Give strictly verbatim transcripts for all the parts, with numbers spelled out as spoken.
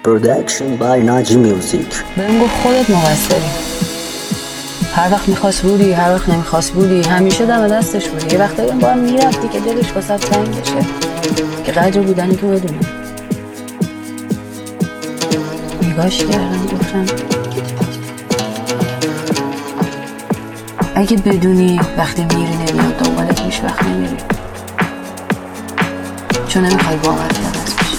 Production by Naji Music. بهم گفت خودت مقصری. هر وقت میخواست بودی، هر وقت نمیخواست بودی، همیشه دم دستش بودی. یه وقتایی هم با هم میرفتی که دلش واسه تنگ بشه، که قدر بودنی که بدونه. نگاش کردم گفتم اگه بدونی وقتی میری نمیاد دنبالت هیچ وقت نمیری، چون نمیخوای باورت عوض بشه،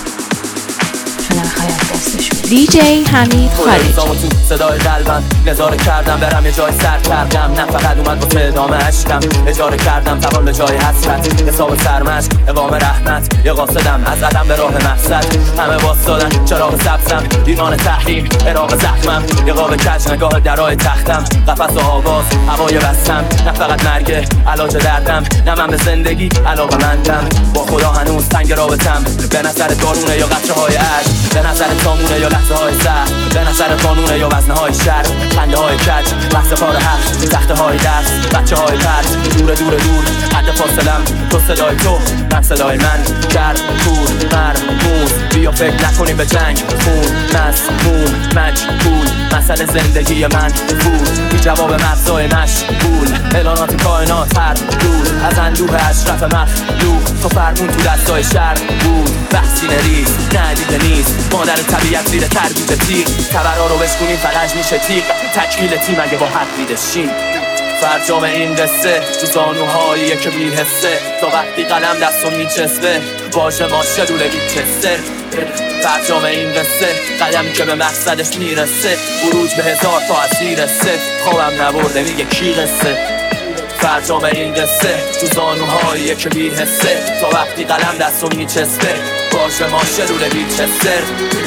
چون نمیخوای از دستش بدی. دی جی حمید خارجی. تو صدای قلبم نظاره کردم برم یه جای سر کردم، نه فقط اومد با ادامه عشقم، اجاره کردم توان به جای حسرت، حساب سرمشق اقام رحمت، یه قاصدم از عدم به راه مقصد، همه واسدادن چراغ سبزم، ایمان تحریم عراق زخمم، یه قاب کج نگاه درای تختم، قفس و آواز هوای بستم، نه فقط مرگه علاج دردم، نه من به زندگی علاقه مندم، با خدا هنوز تنگ رابطم، به نظر دارونه یا قطره های عشق، به نظر تامونه یا لحظه های سر، به نظر قانونه یا وزنه های شر، خنده های کج، بحث کار حق، تخته های درس، بچه های پرد، دور دور دور، حد فاصلم، تو صدای تو، من صدای من، گرد، کور، مرموز، بیا فکر نکنیم به جنگ، خون، مسموم، مجبول، مسئله زندگی من، بود، بی جواب مغزای مشغول، اعلانات کائنات هر دور، از اندوه اشرف مخلوق، تو فرمون تو دستای شر بود، بحثی نریز، ندیده نیست، مادر طبیعت زیر تربیت تیغ، تبرها رو بشکنیم فلج میشه تیغ، تکمیل تیم اگه با حق بیدشیم، فرجام این قصه تو زانوهاییه که بی‌حسه، تا وقتی قلم دستو میچسبه باشه ماشه دوله بیچسته، فرجام این قصه قدمی که به مقصدش میرسه، بروج به هزار تا اسیر سه، خوابم نبرده میگه کی قصه، فرجام این قصه تو زانوهاییه که بی‌حسه، تا وقتی قلم دستو میچسبه باشه ماشه دوله بیچسته،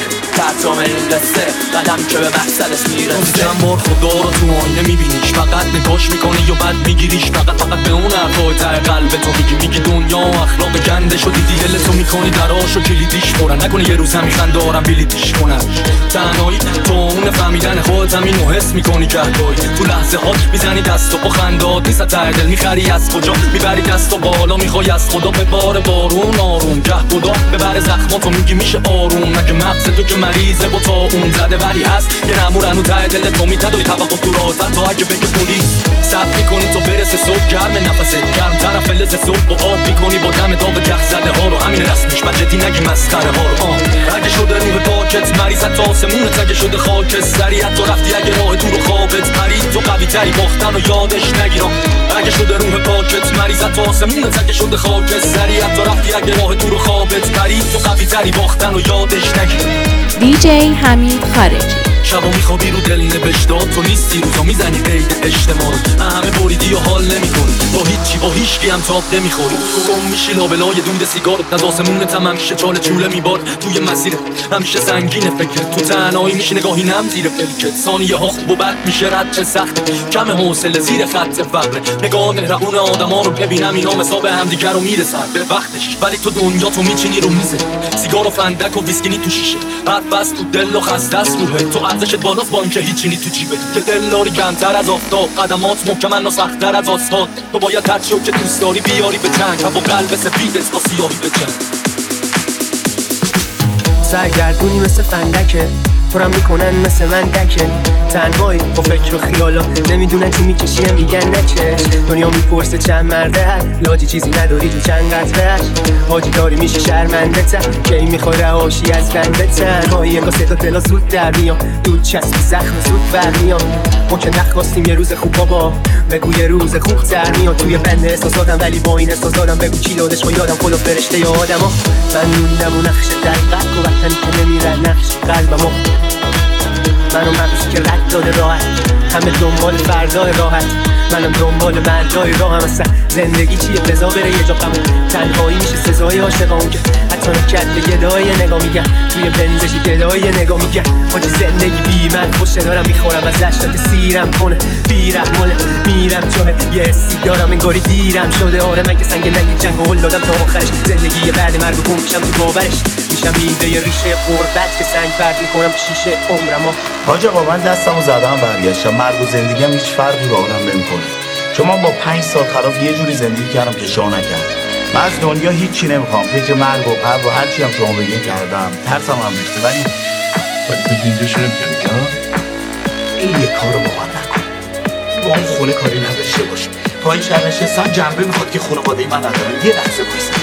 فرجام این قصه قدم که به مقصدش میرسه. چند بار خدا رو تو آینه میبینیش، فقط نگاش میکنی یا بد میگیریش، فقط فقط به اون حرفای ته قلب تو میگی، میگی دنیا و اخلاق گنده شدی، دل تو میکنی دراشو کلیدیش برن، نکنی یه روز همیخن دارم بلیدیش کنن، تنهایی تو اون فهمیدن خودت هم اینو حس میکنی گهگاهی، تو لحظه هات میزنی دست و با خندات نیست ته دل، میخری از کجا میبری دست و بالا، میخوای از خدا به بار بارون آروم، گه خدا ببره زخماتو میگی میشه آروم، نگه مغز تو که مریضه با تا اون زده ولی هست یه نمورن و ته دل تو میتدوی توقع تو راحتن، تا اگه بگه پلیس سب میکنی تو برسه صبح گرم نفسه گرم طرف لز صبح با آب میکنی با دم داغ یخ زده ها رو، همین رسمش من جدی نگی مسخره ها رو، اگه شده روح پاکت مریض تا آسمونت، اگه شده خاک سریعت تو رفتی، اگه راه تو رو خوابت پرید تو قوی تری باختن و یادش نگیرم، اگه شده روح پاکت مریض تا آسمونت، اگه شده خاک سریعت تو رفتی، اگه راه تو رو خوابت پرید تو قوی تری باختن و یادش نگیرم. دی جی حمید خارجی. شبا میخوابی رو دل نوشتاد، تو نیستی روزا میزنی قید اجتماع، همه بریدی و حال نمیکنی، با هیچی با هیچکی هم تاب نمیخوری، گم میشی لابلای دود سیگارت، از آسمونت هم همیشه چاله چوله میباد، توی مسیر همیشه سنگینه فکرت، تو تنهایی میشی نگاهی نم زیر فلکت، ثانیه ها خوب و بد میشه رد چه سخت، کم حوصله زیر خط فقره، نگاه مهربون آدما رو ببینم اینا مثاب همدیگه رو میرسن به وقتش، ولی تو دنیا تو میچینی رو میزه، سیگار و فندک و ویسکی تو شیشه، حرف بس تو دل و خسته است روحه، تو ارزشت بالاست با اینکه هیچی نی تو جیبه، که دل داری کمتر از آفتاب، قدمات محکمن و سخت‌تر از آسفالت، تو باید هر چیو که دوست داری بیاری به جنگ، و با قلب سفیدت با سیاهی به جنگ، سرگردونی مثل فندکه، تو رو میکنن مثل من دکه، تنهایی با فکر و خیالا، نمیدونن چی میکشیم میگن نچه، دنیا میپرسه چند مرده هست، لاجی چیزی نداری تو چند قطرهش، حاجی داری میشی شرمنده تن، کی میخوره هاشی از بنده تنهایی، انگاه صدا دلا زود در میام، دود چسبی زخم زود برمیام، ما که نخواستیم یه روز خوب بابا، بگو یه روز خوب تر میاد، توی بند احساساتم ولی با این احساساتم بگو چی لادش با یادم خدا فرشته یا آدم، من موندم و نقش دقیق و وقتنی که نمیره نقش قلبم، منو مغزی که رد داده راحت، همه دنبال فردای راحت، منم دنبال مردای راهم، اصلا زندگی چیه بزا بره یه جا غمون، تنهایی میشه سزای عاشقام که حتی نکرد به گدای نگاه میگن، توی بنزشی گدای نگاه میگن، حاجی زندگی بی من خوشه، دارم میخورم ازش تا که سیرم کنه، بیرحماله میرم چونه، یه حسی دارم انگاری دیرم شده، آره من که سنگ نگی جنگ و هل دادم تا آخرش، زندگی بعد مرگ و گم میشم تو باورش، میشم ایده ریشه قربت که سنگ برد میکنم شیشه عمرم. حاج آقا من دستمو زدم برگشتم، مرگ و زندگی هم هیچ فرقی با آدم نمیکنه، چون من با پنج سال خلاف یه جوری زندگی کردم که شاه نکردم، من از دنیا هیچی نمیخوام، فکر مرگ و قبر و هرچی هم شما بگین کردم، ترسم هم ریخته، ولی ولی تو اینجاشو نمیگم ها. این یه کارو با من نکن، با اون خونه کاری نداشته باش. تا این شهر نشستم جنبه میخواد که خانواده من ندارم. یه لحظه بایستم.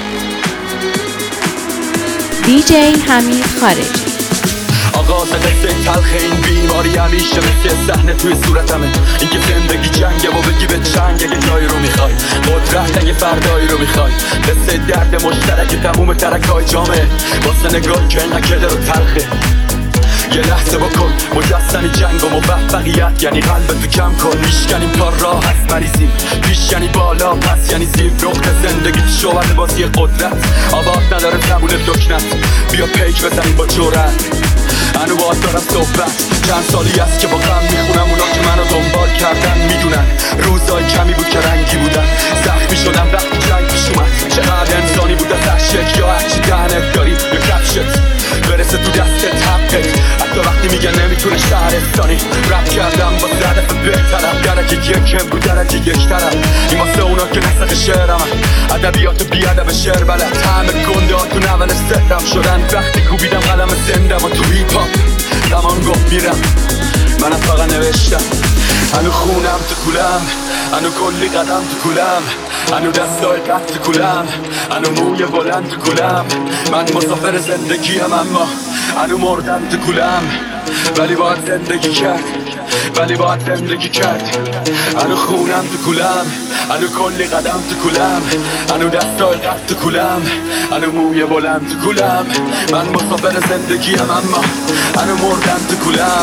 دی جی حمید خارجی. آغاز قصه تلخ این بیماری همیشه مثل صحنه توی صورتمه. این که زندگی جنگه و بگی به چنگ اگه جایی رو میخوای، قدرت اگه فردایی رو میخوای. قصه درد مشترک تموم ترکای جامعه، واسه نگاه که انقدر کده رو تلخه. یه لحظه بکن مجسمی جنگ و موفقیت یعنی قلب تو کم کن. میشکنیم تا راه هست مریضیم، پیش یعنی بالا پس یعنی زیر. نقطه زندگی شوهر بازی قدرت، آباد نداره زبون دکنت. بیا پیک بزنیم با جورت. هنو باید دارم صحبت، چند سالی است که با غم میخونم. اونا که منو دنبال کردن میدونن روزای کمی بود که رنگی بودن. زخمی شدم وقتی جنگ پیش اومد. چقدر انسانی بود از عشق یا هرچی دهنت داری یا کفشت برسه تو دستت حقت. حتی وقتی میگن نمیتونه شهرستانی رپ کردم با هدف بهترم. درجه یکم بود درجه یک طرف. این واسه اونا که نسخ شعرم ادبیات بی ادب شعر بلد. همه گنده ها تو نول سهرم شدن وقتی کوبیدم قلم زنده و تو هیپ هاپ زمان گفت میرم. منم فقط نوشتم هنو خونم تو کولم، هنو کلی قدم تو کولم، هنو دستای قد تو کولم، هنو موی بلند تو کولم. من مسافر زندگیم اما هنو مردم تو کولم. ولی باید زندگی کرد، ولی باید زندگی کرد. هنو خونم تو کولم، هنو کلی قدم تو کولم، هنو دستای قد تو کولم، هنو موی بلند تو کولم. من مسافر زندگیم اما هنو مردم تو کولم.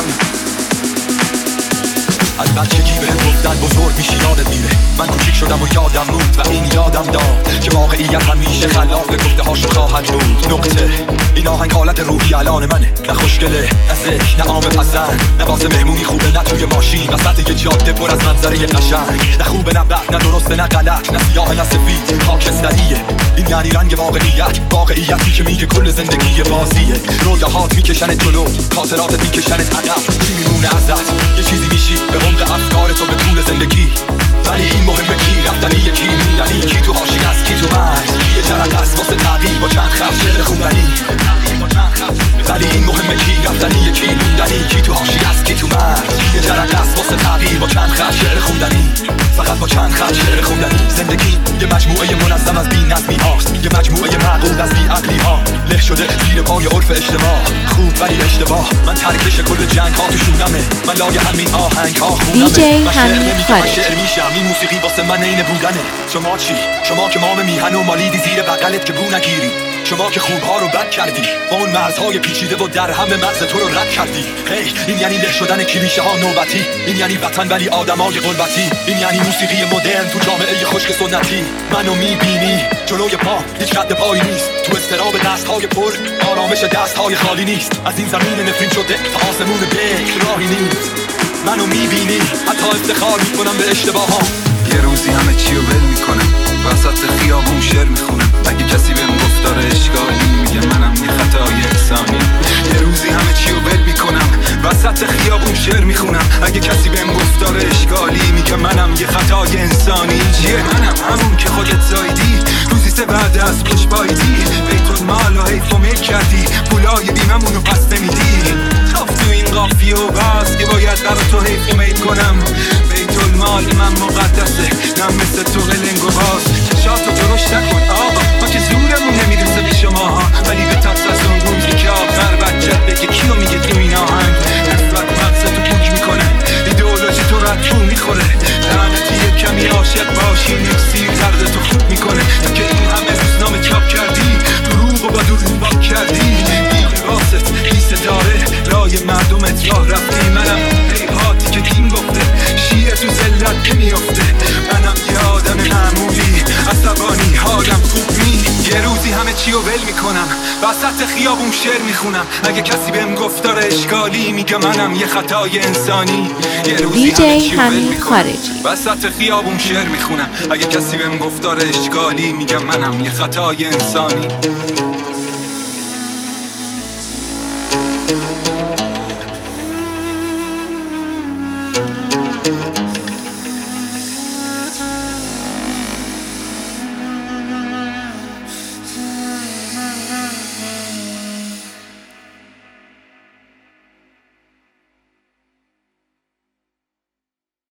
از بچگی بهم گفتن بزرگ میشی یادت میره. من کوچیک شدم و یادم موند و این یادم داد که واقعیت همیشه خلاف گفته هاشو خواهد بود. نقطه این آهنگ حالت روحی الان منه، نه خوشگله نه زشت نه عام پسند، نه واسه مهمونی خوبه نه توی ماشین وسط یه جاده پر از منظره قشنگ. نه خوبه نه بد نه درسته نه غلط، نه سیاه نه سفید خاکستریه. این یعنی رنگ واقعیت، واقعیتی که میگه کل زندگی بازیه. رویاهات میکشنت جلو، خاطراتت میکشنت عقب. چی میمونه ازت؟ یه چیزی میشی به عمق افکار تو به طول زندگی. ولی این مهمه کی رفتنی یکی موندنی، کی تو حاشیه است کی تو مرز. یه جرقه است واسه تغییر با چند خط شعر خوندنی. ولی این مهمه کی رفتنی یکی موندنی، کی تو حاشیه است کی تو مرز. یه جرقه است واسه تغییر با چند خط شعر خوندنی. فقط با چند خط شعر خوندنی. زندگی یه مجموعه منظم از بی‌نظمی هاست، یه مجموعه معقول از بی‌عقلی ها. له شده زیر پای عرف اجتماع، خوب ولی اشتباه. من ترکش کل جنگ ها تو شونمه، من لای همین آهنگ ها خونمه. دی جی حمید خارجی. این موسیقی واسه من عین بودنه. شما چی؟ شما که مام میهن و مالیدی زیر بغلت که بو نگیری. شما که خوبها رو بد کردی، با اون مرزهای پیچیده و در هم مغز تو رو رد کردی. هی این یعنی له شدن کلیشه ها نوبتی. این یعنی وطن ولی آدمای غربتی. این یعنی موسیقی مدرن تو جامعه خشک سنتی. منو میبینی جلوی پا هیچ قد پایی نیست. تو استراب دستهای پر آرامش دستهای خالی نیست. از این زمین نفرین شده تا آسمون بکر راهی نیست. منو میبینی حتی افتخار میکنم به اشتباها. یه روزی همه چی رو ول میکنم، وسط خیابون شعر میخونم. اگه کسی بهم گفت داره اشکالی میگه منم یه خطای انسانی. یه روزی همه چی رو ول میکنم، وسط خیابون شعر میخونم. اگه کسی بهم گفت داره اشکالی میگه منم یه خطای انسانی. چیه منم همون که خودت زایدی، روزی سه بعد از پیش بایدی. بیت المال و حیف و میل کردی، پولای بیممون رو پس نمیدی. خب تو این قافیه و بس که باید برا تو حیف و میل کنم. بیت المال من مقدسه، نه مثل تو قلنگ و باز. چشاتو درشت نکن آقا، ما که زورمون نمیرسه به شما ها. ولی به ترس از اون روزی که آخر بچت بگه کیو میگه تو این آهنگ. نفرت مغزتو پوک میکنه، ایدئولوژی تو رو تو میخوره. لعنتی یه کمی عاشق باشی، نفسی دردتو خوب میکنه. تا که این همه روزنامه چاپ کردی، دروغ و با دروغ باک کردی. این لباست لیسه داره، رای مردمت راه رفتی. منم حیحاتی که دین گفته، شیعه تو زلت که میفته. منم یه آدم معمولی، عصبانی حالم خوب نی. یه روزی همه چی رو ول میکنم، وسط خیابون شعر میخونم. اگه کسی بهم گفت داره اشکالی میگه منم یه خطای انسانی. یه روزی همه چی رو ول میکنم، وسط خیابون شعر میخونم. اگه کسی بهم گفت داره اشکالی میگه منم یه خطای انسانی.